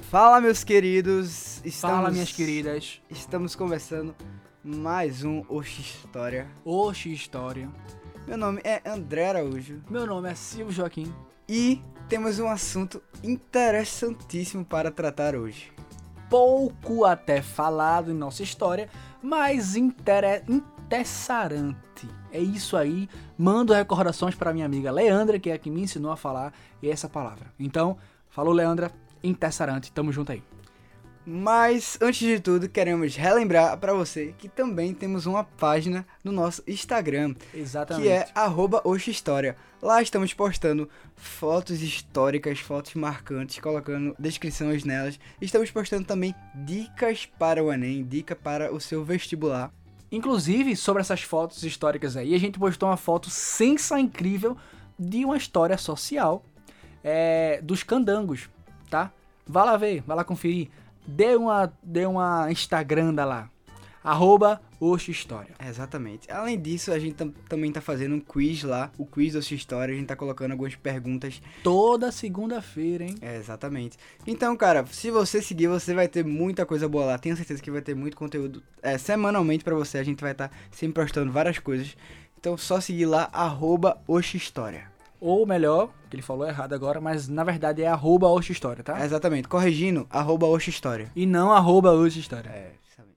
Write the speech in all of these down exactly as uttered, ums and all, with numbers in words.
Fala, meus queridos. Estamos, Fala, minhas queridas. Estamos conversando mais um Oxi História. Oxi História. Meu nome é André Araújo. Meu nome é Silvio Joaquim. E temos um assunto interessantíssimo para tratar hoje. Pouco até falado em nossa história, mas inter... interessante. É isso aí. Mando recordações para minha amiga Leandra, que é a que me ensinou a falar essa palavra. Então, falou, Leandra. Interessante. Tamo junto aí. Mas, antes de tudo, queremos relembrar para você que também temos uma página no nosso Instagram. Exatamente. Que é arroba oxihistoria. Lá estamos postando fotos históricas, fotos marcantes, colocando descrições nelas. Estamos postando também dicas para o Enem, dica para o seu vestibular. Inclusive, sobre essas fotos históricas aí, a gente postou uma foto sensa incrível de uma história social é, dos candangos, tá? Vá lá ver, vá lá conferir. Dê uma, dê uma Instagranda lá, arroba oxihistoria. Exatamente. Além disso, a gente tam- também tá fazendo um quiz lá, o quiz Oxi História. A gente tá colocando algumas perguntas. Toda segunda-feira, hein? É, exatamente. Então, cara, se você seguir, você vai ter muita coisa boa lá. Tenho certeza que vai ter muito conteúdo é, semanalmente pra você. A gente vai estar tá sempre postando várias coisas. Então, só seguir lá, arroba oxihistoria. Ou melhor, que ele falou errado agora, mas na verdade é arroba oxihistoria, tá? É, exatamente. Corrigindo, arroba oxihistoria. E não arroba oxihistoria. É, justamente.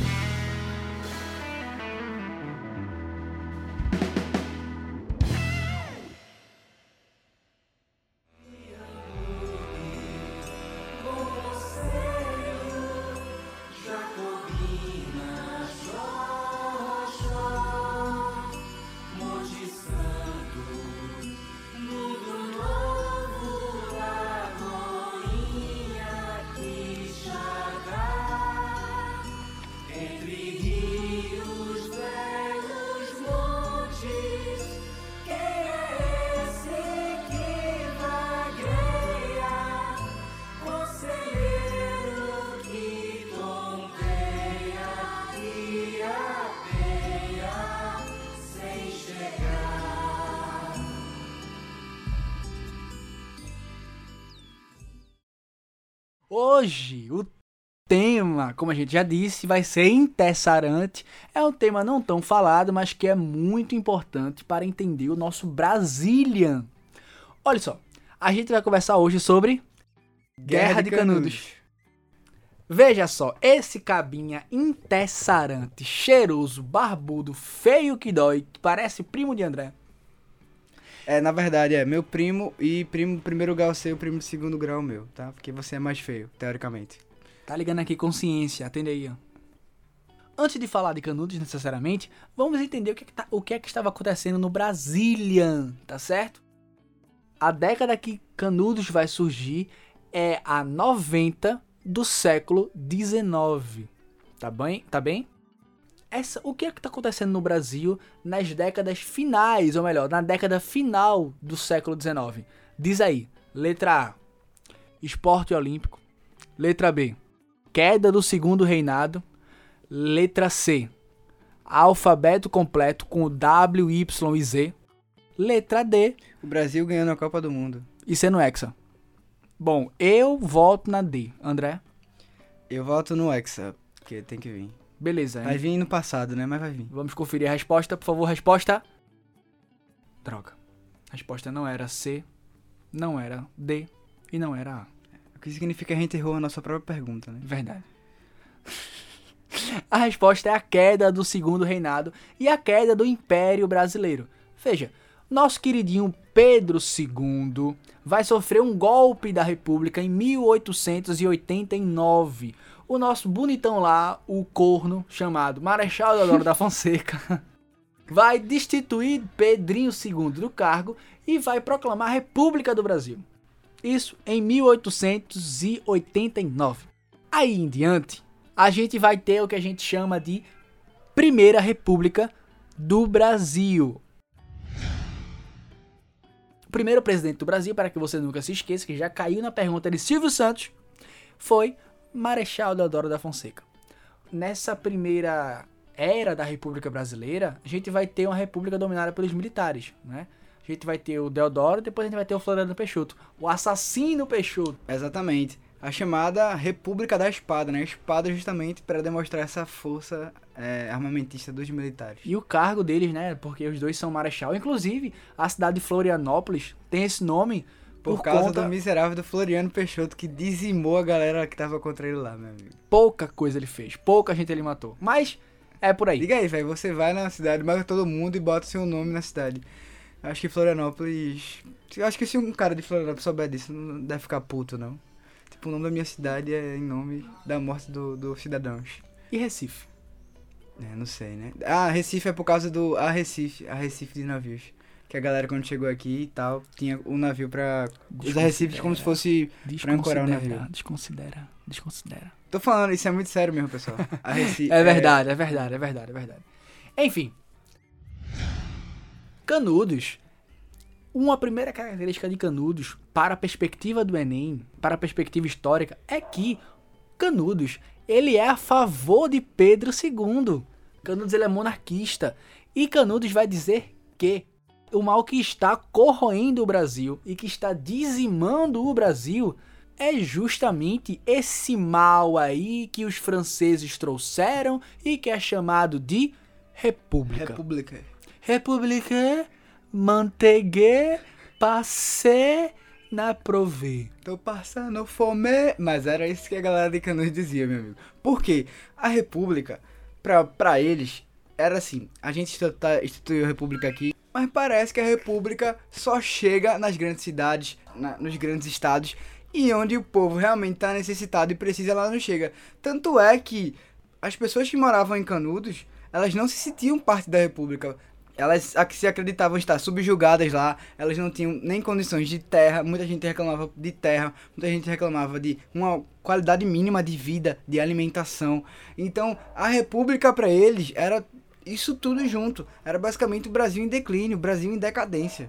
Hoje, o tema, como a gente já disse, vai ser interessante. É um tema não tão falado, mas que é muito importante para entender o nosso Brazilian. Olha só, a gente vai conversar hoje sobre Guerra de Canudos. Veja só, esse cabinha interessante, cheiroso, barbudo, feio que dói, que parece primo de André. É, na verdade, é meu primo e primo primeiro grau seu, primo de segundo grau meu, tá? Porque você é mais feio, teoricamente. Tá ligando aqui consciência, atende aí, ó. Antes de falar de Canudos necessariamente, vamos entender o que, é que, tá, o que é que estava acontecendo no Brazilian, tá certo? A década que Canudos vai surgir é a noventa do século dezenove, tá bem? Tá bem? Essa, o que é que está acontecendo no Brasil nas décadas finais, ou melhor, na década final do século dezenove? Diz aí, letra A, esporte olímpico. Letra B, queda do segundo reinado. Letra C, alfabeto completo com W, Y e Z. Letra D, O Brasil ganhando a Copa do Mundo. e sendo hexa. Bom, eu voto na D. André? Eu voto no Hexa, porque tem que vir. Beleza. Vai hein? vir no passado, né? Mas vai vir. Vamos conferir a resposta, por favor, resposta. Droga. A resposta não era C, não era D e não era A. O que significa que a gente errou a nossa própria pergunta, né? Verdade. A resposta é a queda do segundo reinado e a queda do Império Brasileiro. Veja, nosso queridinho Pedro segundo vai sofrer um golpe da República em mil oitocentos e oitenta e nove. O nosso bonitão lá, o corno, chamado Marechal Deodoro da Fonseca, vai destituir Pedrinho segundo do cargo e vai proclamar a República do Brasil. Isso em mil oitocentos e oitenta e nove. Aí em diante, a gente vai ter o que a gente chama de Primeira República do Brasil. O primeiro presidente do Brasil, para que você nunca se esqueça, que já caiu na pergunta de Silvio Santos, foi Marechal Deodoro da Fonseca. Nessa primeira era da República Brasileira, a gente vai ter uma república dominada pelos militares, né? A gente vai ter o Deodoro, depois a gente vai ter o Floriano Peixoto, o assassino Peixoto. Exatamente. a chamada República da Espada, né? Espada justamente para demonstrar essa força é, armamentista dos militares. E o cargo deles, né? Porque os dois são marechal. Inclusive, a cidade de Florianópolis tem esse nome por, por causa conta... do miserável do Floriano Peixoto, que dizimou a galera que tava contra ele lá, meu amigo. Pouca coisa ele fez, pouca gente ele matou. Mas é por aí. Liga aí, velho, você vai na cidade, mata todo mundo e bota seu nome na cidade. Acho que Florianópolis... Eu acho que se um cara de Florianópolis souber disso, não deve ficar puto, não. Tipo, o nome da minha cidade é em nome da morte dos do cidadãos. E Recife? É, não sei, né? Ah, Recife é por causa do a Recife, a Recife de navios. Que a galera, quando chegou aqui e tal, tinha o navio pra usar Recife como se fosse pra ancorar o navio. Desconsidera, desconsidera. Tô falando, isso é muito sério mesmo, pessoal. A Recife, é verdade, é... é verdade, é verdade, é verdade. Enfim. Canudos. Uma primeira característica de Canudos, para a perspectiva do Enem, para a perspectiva histórica, é que Canudos, ele é a favor de Pedro segundo. Canudos, ele é monarquista. E Canudos vai dizer que o mal que está corroendo o Brasil e que está dizimando o Brasil é justamente esse mal aí que os franceses trouxeram e que é chamado de República. República. República, manteigue, passé na prové. Tô passando fome. Mas era isso que a galera de Canudos dizia, meu amigo. Por quê? A República, pra, pra eles, era assim. A gente instituiu a República aqui, mas parece que a República só chega nas grandes cidades, na, nos grandes estados, e onde o povo realmente tá necessitado e precisa, ela não chega. Tanto é que as pessoas que moravam em Canudos, elas não se sentiam parte da República. Elas se acreditavam estar subjugadas lá, elas não tinham nem condições de terra, muita gente reclamava de terra, muita gente reclamava de uma qualidade mínima de vida, de alimentação. Então, a República para eles era isso tudo junto, era basicamente o Brasil em declínio, o Brasil em decadência.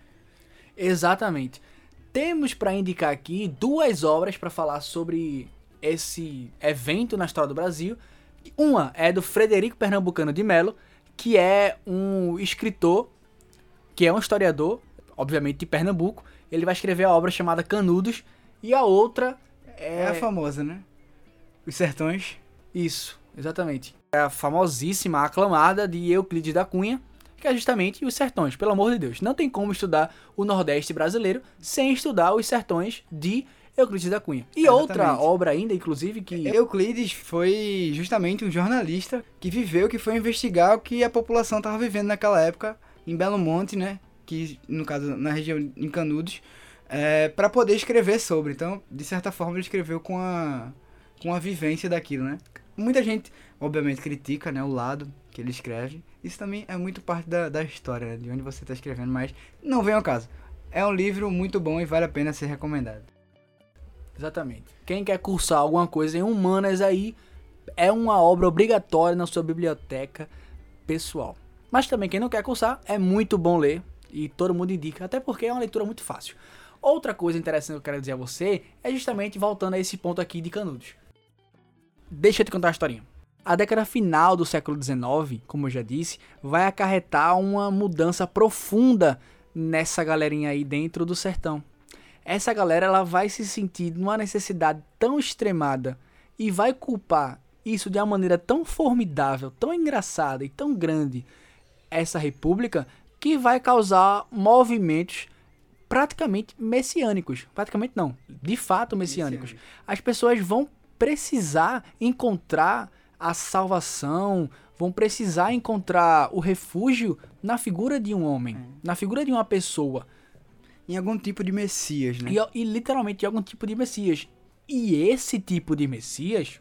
Exatamente. Temos para indicar aqui duas obras para falar sobre esse evento na história do Brasil. Uma é do Frederico Pernambucano de Melo, que é um escritor, que é um historiador, obviamente de Pernambuco. Ele vai escrever a obra chamada Canudos. E a outra é... É a famosa, né? Os Sertões. Isso, exatamente. É a famosíssima, aclamada de Euclides da Cunha, que é justamente Os Sertões. Pelo amor de Deus, não tem como estudar o Nordeste brasileiro sem estudar Os Sertões de Euclides da Cunha. E Exatamente. Outra obra ainda, inclusive, que... Euclides foi justamente um jornalista que viveu, que foi investigar o que a população estava vivendo naquela época em Belo Monte, né? Que, no caso, na região em Canudos, é, para poder escrever sobre. Então, de certa forma, ele escreveu com a, com a vivência daquilo, né? Muita gente, obviamente, critica, né, o lado que ele escreve. Isso também é muito parte da, da história, né, de onde você está escrevendo, mas não vem ao caso. É um livro muito bom e vale a pena ser recomendado. Exatamente. Quem quer cursar alguma coisa em humanas aí, é uma obra obrigatória na sua biblioteca pessoal. Mas também quem não quer cursar, é muito bom ler e todo mundo indica, até porque é uma leitura muito fácil. Outra coisa interessante que eu quero dizer a você é justamente voltando a esse ponto aqui de Canudos. Deixa eu te contar uma historinha. A década final do século dezenove, como eu já disse, vai acarretar uma mudança profunda nessa galerinha aí dentro do sertão. Essa galera ela vai se sentir numa necessidade tão extremada e vai culpar isso de uma maneira tão formidável, tão engraçada e tão grande, essa república, que vai causar movimentos praticamente messiânicos. Praticamente não, de fato messiânicos. Messiânico. As pessoas vão precisar encontrar a salvação, vão precisar encontrar o refúgio na figura de um homem, é. na figura de uma pessoa. Em algum tipo de Messias, né? E, e literalmente em algum tipo de Messias. E esse tipo de Messias...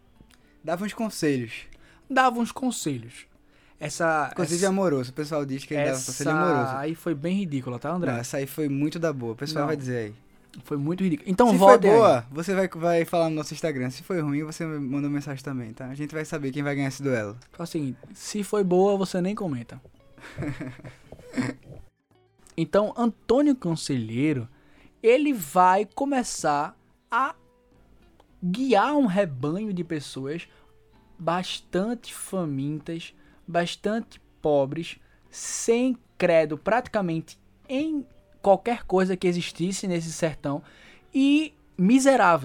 dava uns conselhos. Dava uns conselhos. Essa... Conselho essa, amoroso. O pessoal diz que ele dava conselho essa amoroso. aí foi bem ridícula, tá, André? Não, essa aí foi muito da boa. O pessoal Não. vai dizer aí. Foi muito ridículo. Então Se vote foi boa, aí. você vai, vai falar no nosso Instagram. Se foi ruim, você manda uma mensagem também, tá? A gente vai saber quem vai ganhar esse duelo. Fala o seguinte, se foi boa, você nem comenta. Então, Antônio Conselheiro, ele vai começar a guiar um rebanho de pessoas bastante famintas, bastante pobres, sem credo praticamente em qualquer coisa que existisse nesse sertão e miserável.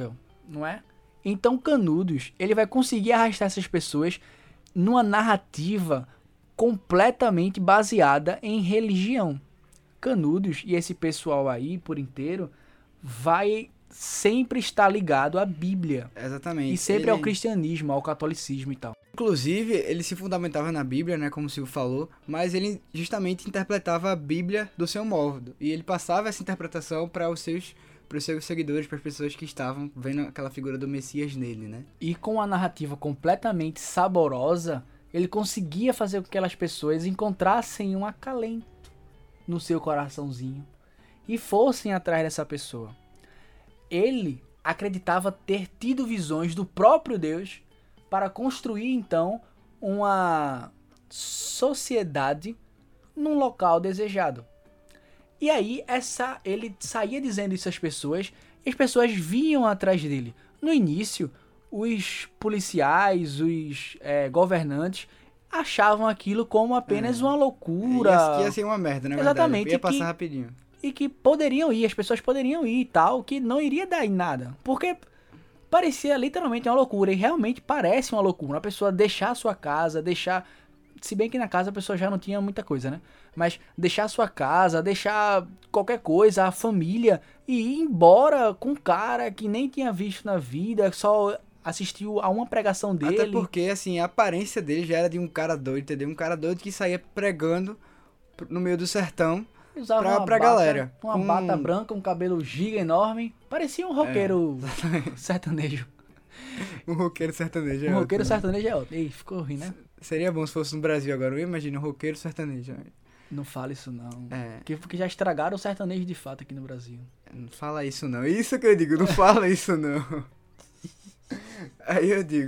não é? Então Canudos, ele vai conseguir arrastar essas pessoas numa narrativa completamente baseada em religião. Canudos e esse pessoal aí por inteiro vai sempre estar ligado à Bíblia. Exatamente. E sempre ele... ao cristianismo, ao catolicismo e tal. Inclusive, ele se fundamentava na Bíblia, né, como o Silvio falou, mas ele justamente interpretava a Bíblia do seu modo. E ele passava essa interpretação para os seus, para os seus seguidores, para as pessoas que estavam vendo aquela figura do Messias nele, né? E com a narrativa completamente saborosa, ele conseguia fazer com que aquelas pessoas encontrassem um acalento no seu coraçãozinho e fossem atrás dessa pessoa. Ele acreditava ter tido visões do próprio Deus para construir então uma sociedade num local desejado. E aí essa, ele saía dizendo isso às pessoas e as pessoas vinham atrás dele. No início, os policiais, os é, governantes achavam aquilo como apenas é. uma loucura. Ia, ia ser uma merda, na Exatamente, verdade. Ia passar que, rapidinho. E que poderiam ir, as pessoas poderiam ir e tal, que não iria dar em nada. Porque parecia literalmente uma loucura, e realmente parece uma loucura. Uma pessoa deixar a sua casa, deixar... Se bem que na casa a pessoa já não tinha muita coisa, né? Mas deixar a sua casa, deixar qualquer coisa, a família, e ir embora com um cara que nem tinha visto na vida, só assistiu a uma pregação dele. Até porque, assim, a aparência dele já era de um cara doido, entendeu? Um cara doido que saía pregando no meio do sertão Usava pra, uma pra bata, galera. Uma com... bata branca, um cabelo giga enorme. Parecia um roqueiro é. sertanejo. Um roqueiro sertanejo é Um ótimo, roqueiro né? sertanejo é ótimo. Ei, ficou ruim, né? Seria bom se fosse no Brasil agora. Eu imagino um roqueiro sertanejo. Não fala isso não. É. Porque, porque já estragaram o sertanejo de fato aqui no Brasil. Não fala isso não. Isso que eu digo, não fala isso não. Aí eu digo.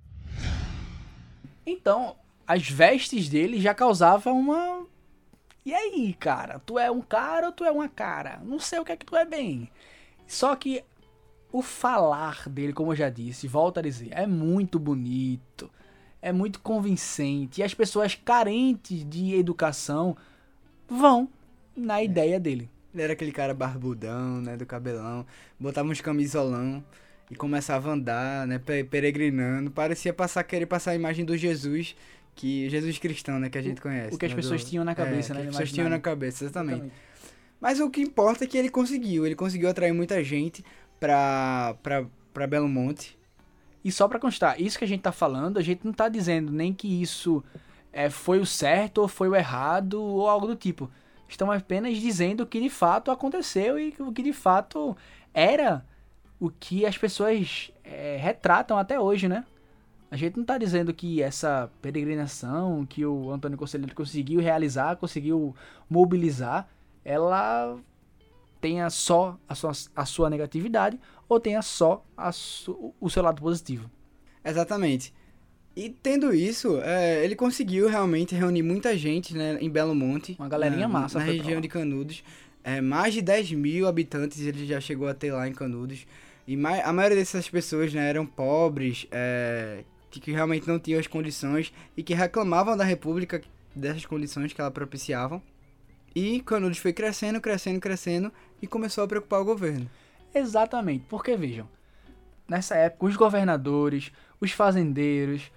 Então, as vestes dele já causavam uma... E aí, cara? Tu é um cara ou tu é uma cara? Não sei o que é que tu é bem. Só que o falar dele, como eu já disse, volto a dizer, é muito bonito. É muito convincente. E as pessoas carentes de educação vão na ideia dele. Ele era aquele cara barbudão, né, do cabelão. Botava uns camisolão e começava a andar, né, peregrinando. Parecia passar, querer passar a imagem do Jesus, que Jesus cristão, né, que a gente conhece. O que as né, pessoas do... tinham na cabeça, é, né? que as pessoas tinham na cabeça, exatamente. exatamente. Mas o que importa é que ele conseguiu. Ele conseguiu atrair muita gente pra, pra, pra Belo Monte. E só pra constar, isso que a gente tá falando, a gente não tá dizendo nem que isso é, foi o certo ou foi o errado ou algo do tipo. Estamos apenas dizendo o que de fato aconteceu e o que de fato era o que as pessoas é, retratam até hoje, né? A gente não tá dizendo que essa peregrinação que o Antônio Conselheiro conseguiu realizar, conseguiu mobilizar, ela tenha só a sua, a sua negatividade ou tenha só a su, o seu lado positivo. Exatamente. E tendo isso, é, ele conseguiu realmente reunir muita gente, né, em Belo Monte. Uma galerinha na, massa. Na região de Canudos. É, mais de dez mil habitantes ele já chegou a ter lá em Canudos. E mai, a maioria dessas pessoas, né, eram pobres, é, que, que realmente não tinham as condições e que reclamavam da República dessas condições que ela propiciavam. E Canudos foi crescendo, crescendo, crescendo e começou a preocupar o governo. Exatamente, porque vejam, nessa época os governadores, os fazendeiros,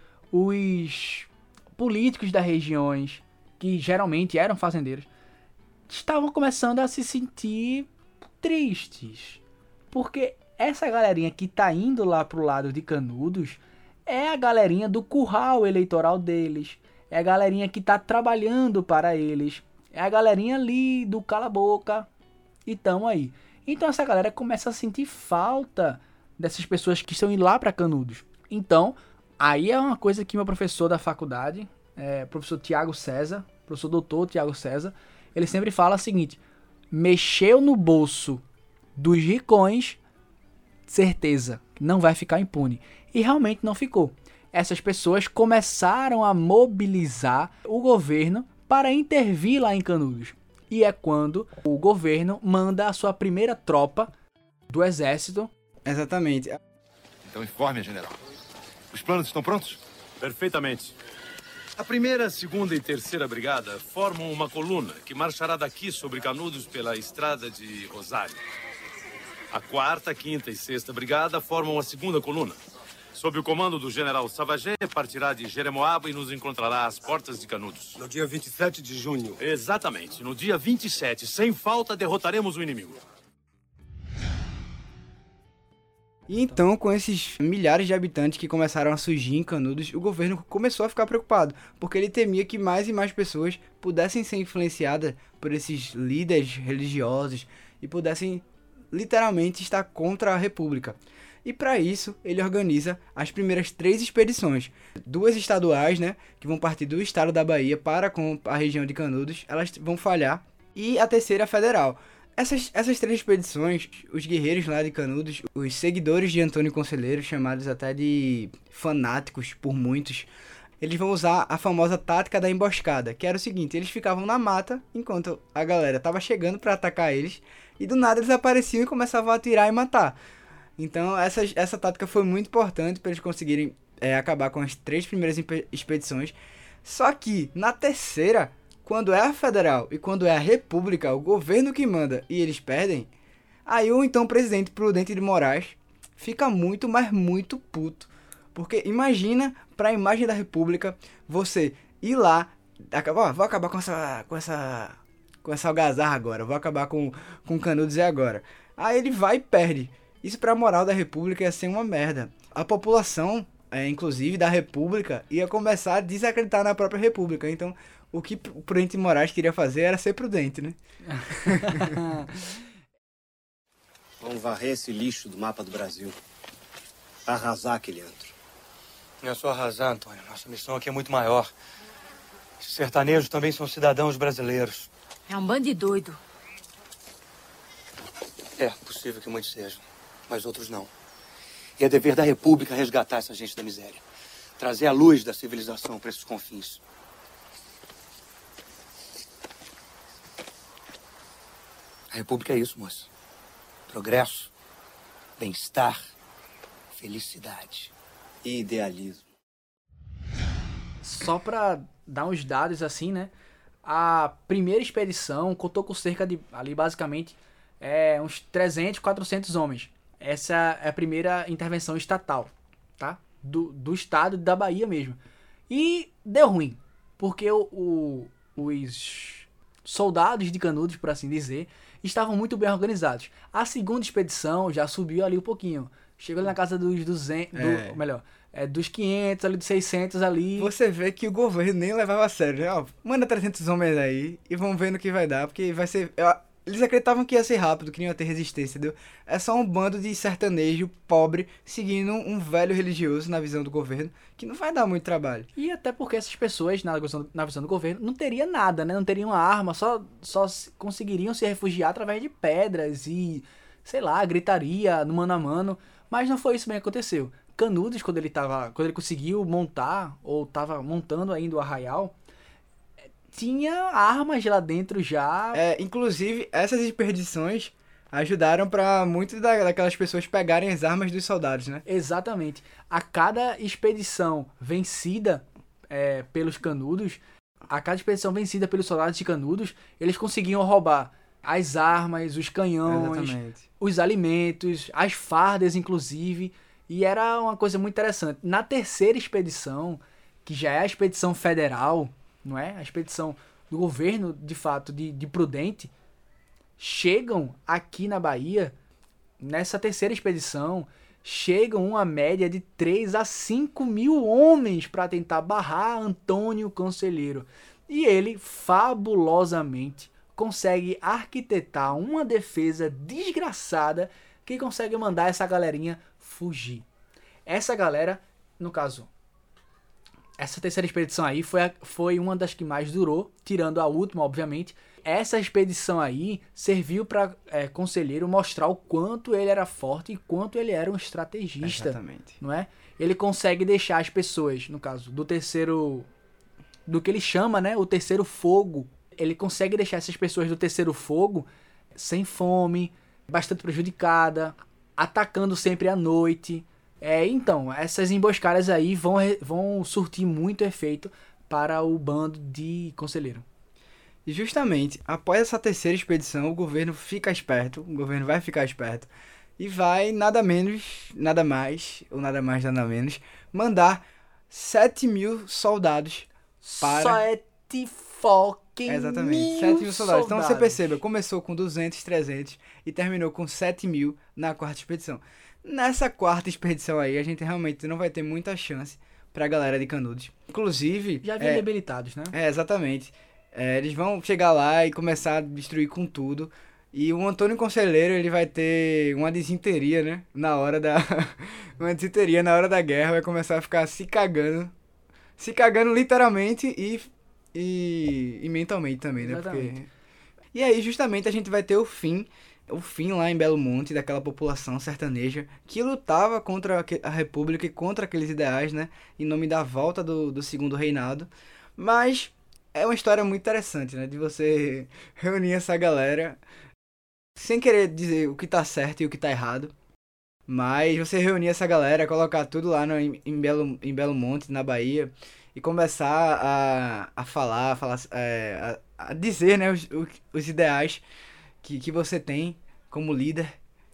os políticos das regiões, que geralmente eram fazendeiros, estavam começando a se sentir tristes. Porque essa galerinha que tá indo lá pro lado de Canudos é a galerinha do curral eleitoral deles, é a galerinha que tá trabalhando para eles, é a galerinha ali do cala-boca e tamo aí. Então essa galera começa a sentir falta dessas pessoas que estão indo lá para Canudos. Então, aí é uma coisa que meu professor da faculdade, é, professor Tiago César, professor doutor Tiago César, ele sempre fala o seguinte: mexeu no bolso dos ricões, certeza, não vai ficar impune. E realmente não ficou. Essas pessoas começaram a mobilizar o governo para intervir lá em Canudos. E é quando o governo manda a sua primeira tropa do exército. Exatamente. Então informe, general. Os planos estão prontos? Perfeitamente. A primeira, segunda e terceira brigada formam uma coluna que marchará daqui sobre Canudos pela estrada de Rosário. A quarta, quinta e sexta brigada formam a segunda coluna. Sob o comando do general Savagé, partirá de Jeremoabo e nos encontrará às portas de Canudos. No dia vinte e sete de junho. Exatamente. No dia vinte e sete, sem falta, derrotaremos o inimigo. E então, com esses milhares de habitantes que começaram a surgir em Canudos, o governo começou a ficar preocupado, porque ele temia que mais e mais pessoas pudessem ser influenciadas por esses líderes religiosos e pudessem literalmente estar contra a república. E para isso, ele organiza as primeiras três expedições. Duas estaduais, né, que vão partir do estado da Bahia para com a região de Canudos, elas vão falhar. E a terceira federal. Essas, essas três expedições, os guerreiros lá de Canudos, os seguidores de Antônio Conselheiro, chamados até de fanáticos por muitos, eles vão usar a famosa tática da emboscada, que era o seguinte: eles ficavam na mata enquanto a galera estava chegando para atacar eles, e do nada eles apareciam e começavam a atirar e matar. Então essa, essa tática foi muito importante para eles conseguirem é, acabar com as três primeiras expedições. Só que na terceira, quando é a federal e quando é a república, o governo que manda e eles perdem, aí o então presidente Prudente de Moraes fica muito, mas muito puto. Porque imagina, para a imagem da república, você ir lá, acabar, ó, vou acabar com essa, com essa, com essa algazarra agora, vou acabar com, com Canudos e agora. Aí ele vai e perde. Isso para a moral da república ia ser uma merda. A população, é, inclusive da república, ia começar a desacreditar na própria república. Então, o que o Prudente de Moraes queria fazer era ser prudente, né? Vamos varrer esse lixo do mapa do Brasil. Arrasar aquele antro. Não é só arrasar, Antônio. Nossa missão aqui é muito maior. Esses sertanejos também são cidadãos brasileiros. É um bando de doido. É possível que muitos sejam, mas outros não. E é dever da República resgatar essa gente da miséria. Trazer a luz da civilização para esses confins. A República é isso, moça. Progresso, bem-estar, felicidade. E idealismo. Só pra dar uns dados assim, né? A primeira expedição contou com cerca de, ali basicamente, é, uns trezentos, quatrocentos homens. Essa é a primeira intervenção estatal, tá? Do, do estado da Bahia mesmo. E deu ruim, porque o, o, os soldados de Canudos, por assim dizer, estavam muito bem organizados. A segunda expedição já subiu ali um pouquinho. Chegou ali na casa dos duzentos, É. do, melhor, é, dos quinhentos, ali dos seiscentos ali. Você vê que o governo nem levava a sério, né? Ó, manda trezentos homens aí e vamos ver no que vai dar, porque vai ser... Eles acreditavam que ia ser rápido, que não ia ter resistência, entendeu? É só um bando de sertanejo pobre seguindo um velho religioso na visão do governo, que não vai dar muito trabalho. E até porque essas pessoas, na visão, na visão do governo, não teriam nada, né? Não teriam arma, só, só se- conseguiriam se refugiar através de pedras e, sei lá, gritaria no mano a mano. Mas não foi isso bem que aconteceu. Canudos, quando ele tava, quando ele conseguiu montar, ou tava montando ainda o arraial, tinha armas lá dentro já. É, inclusive, essas expedições ajudaram pra muitas da- daquelas pessoas pegarem as armas dos soldados, né? Exatamente. A cada expedição vencida é, pelos Canudos, a cada expedição vencida pelos soldados de Canudos, eles conseguiam roubar as armas, os canhões, Exatamente. os alimentos, as fardas, inclusive. E era uma coisa muito interessante. Na terceira expedição, que já é a expedição federal, não é? A expedição do governo, de fato, de, de Prudente, chegam aqui na Bahia, nessa terceira expedição, chegam uma média de três a cinco mil homens para tentar barrar Antônio Conselheiro. E ele, fabulosamente, consegue arquitetar uma defesa desgraçada que consegue mandar essa galerinha fugir. Essa galera, no caso, essa terceira expedição aí foi, a- foi uma das que mais durou, tirando a última, obviamente. Essa expedição aí serviu para Conselheiro mostrar o quanto ele era forte e quanto ele era um estrategista, Exatamente. não é? Ele consegue deixar as pessoas, no caso, do terceiro... do que ele chama, né? O terceiro fogo. Ele consegue deixar essas pessoas do terceiro fogo sem fome, bastante prejudicada, atacando sempre à noite. É, então, essas emboscadas aí vão, re- vão surtir muito efeito para o bando de Conselheiro. E justamente, após essa terceira expedição, o governo fica esperto, o governo vai ficar esperto, e vai nada menos, nada mais, ou nada mais, nada menos, mandar sete mil soldados para... Sete fucking Exatamente, mil sete mil soldados. soldados. Então você perceba, começou com duzentos, trezentos e terminou com sete mil na quarta expedição. Nessa quarta expedição aí, a gente realmente não vai ter muita chance pra galera de Canudos. Inclusive... Já vem é, debilitados, né? É, exatamente. É, eles vão chegar lá e começar a destruir com tudo. E o Antônio Conselheiro, ele vai ter uma disenteria, né? Na hora da... uma disenteria na hora da guerra, vai começar a ficar se cagando. Se cagando literalmente e... E, e mentalmente também, né? Exatamente. Porque... E aí, justamente, a gente vai ter o fim... O fim lá em Belo Monte daquela população sertaneja que lutava contra a República e contra aqueles ideais, né? Em nome da volta do, do segundo reinado. Mas é uma história muito interessante, né? De você reunir essa galera sem querer dizer o que tá certo e o que tá errado. Mas você reunir essa galera, colocar tudo lá no, em, em, Belo, em Belo Monte, na Bahia, e começar a, a falar, a, falar é, a, a dizer, né, os, os ideais que, que você tem como líder.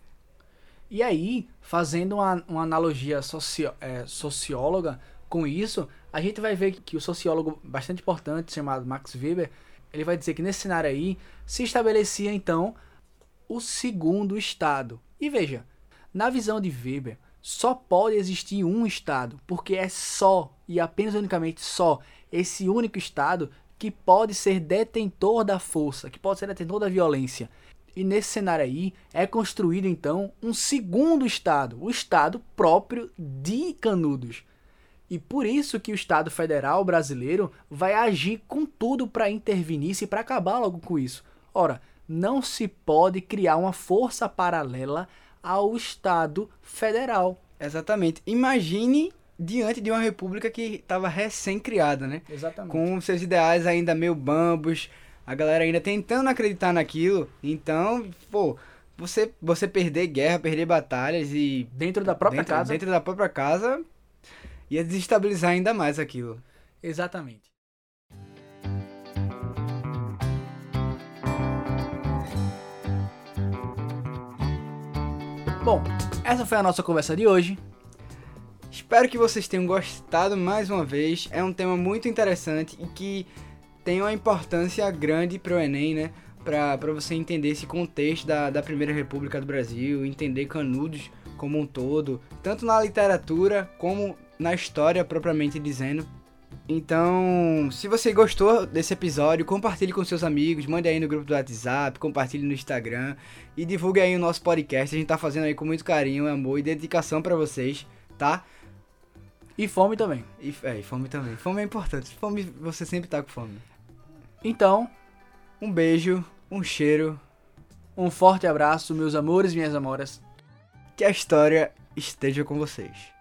E aí, fazendo uma, uma analogia socio, é, socióloga com isso, a gente vai ver que o sociólogo bastante importante, chamado Max Weber, ele vai dizer que nesse cenário aí, se estabelecia então o segundo estado. E veja, na visão de Weber, só pode existir um estado, porque é só, e apenas unicamente só, esse único estado que pode ser detentor da força, que pode ser detentor da violência. E nesse cenário aí, é construído então um segundo estado, o estado próprio de Canudos. E por isso que o Estado Federal brasileiro vai agir com tudo para intervenir e para acabar logo com isso. Ora, não se pode criar uma força paralela ao Estado Federal. Exatamente. Imagine diante de uma república que estava recém-criada, né? Exatamente. Com seus ideais ainda meio bambos, a galera ainda tentando acreditar naquilo. Então, pô, você, você perder guerra, perder batalhas e... Dentro da própria dentro, casa. Dentro da própria casa, ia desestabilizar ainda mais aquilo. Exatamente. Bom, essa foi a nossa conversa de hoje. Espero que vocês tenham gostado mais uma vez. É um tema muito interessante e que tem uma importância grande para o Enem, né? Para você entender esse contexto da, da Primeira República do Brasil, entender Canudos como um todo, tanto na literatura como na história propriamente dizendo. Então, se você gostou desse episódio, compartilhe com seus amigos, mande aí no grupo do WhatsApp, compartilhe no Instagram e divulgue aí o nosso podcast. A gente tá fazendo aí com muito carinho, amor e dedicação para vocês, tá? E fome também. E, é, e fome também. Fome é importante. Fome, você sempre tá com fome. Então, um beijo, um cheiro. Um forte abraço, meus amores e minhas amoras. Que a história esteja com vocês.